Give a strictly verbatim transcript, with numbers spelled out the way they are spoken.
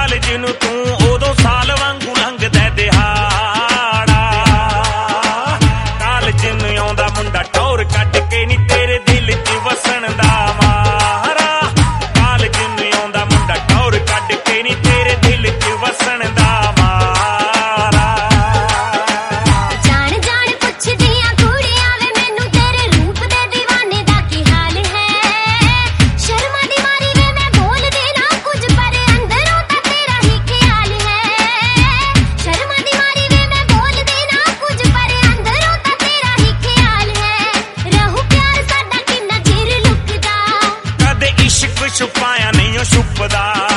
College ਨੂੰ ਤੂੰ ਉਦੋਂ ਸਾਲ ਵਾਂਗੂ ਲੰਘਦਾ ਦਿਹਾੜਾ। ਕਾਲਜ ਨੂੰ ਆਉਂਦਾ ਮੁੰਡਾ ਟੌਰ ਕੱਢ ਕੇ ਨੀ ਤੇਰੇ ਦਿਲ 'ਚ ਵਸਣ ਦਾ ਮਾਰਾ। ਕਾਲਜ ਨੂੰ ਆਉਂਦਾ ਮੁੰਡਾ ਟੌਰ ਕੱਢ ਕੇ ਨੀ ਤੇਰੇ ਦਿਲ 'ਚ ਵਸਣ ਦਾ ਮਾਰਾ। ਜਾਣ ਜਾਣ ਪੁੱਛਦੀਆਂ ਕੁੜੀਆਂ ਵੇ ਮੈਨੂੰ ਤੇਰੇ ਰੂਪ ਦੇ دیਵਾਨੇ ਦਾ ਕੀ ਹਾਲ ਹੈ। ਸ਼ਰਮਾਂ ਦੀ ਮਾਰੀ ਵੇ ਮੈਂ ਬੋਲਦੀ ਨਾ ਕੁਝ ਪਰ ਅੰਦਰੋਂ ਤਾਂ ਤੇਰਾ ਹੀ ਖਿਆਲ ਹੈ। ਸ਼ਰਮਾਂ ਦੀ ਮਾਰੀ ਵੇ ਮੈਂ ਬੋਲਦੀ ਨਾ ਕੁਝ ਪਰ ਅੰਦਰੋਂ ਤਾਂ ਤੇਰਾ ਹੀ ਖਿਆਲ ਹੈ। ਰਹੂ ਪਿਆਰ ਸਾਡਾ ਕਿੰਨਾ ਚਿਰ ਲੁਕਦਾ, ਕਦੇ ਇਸ਼ਕ ਛੁਪਾਇਆ ਨਹੀਂ ਉਹ ਛੁਪਦਾ।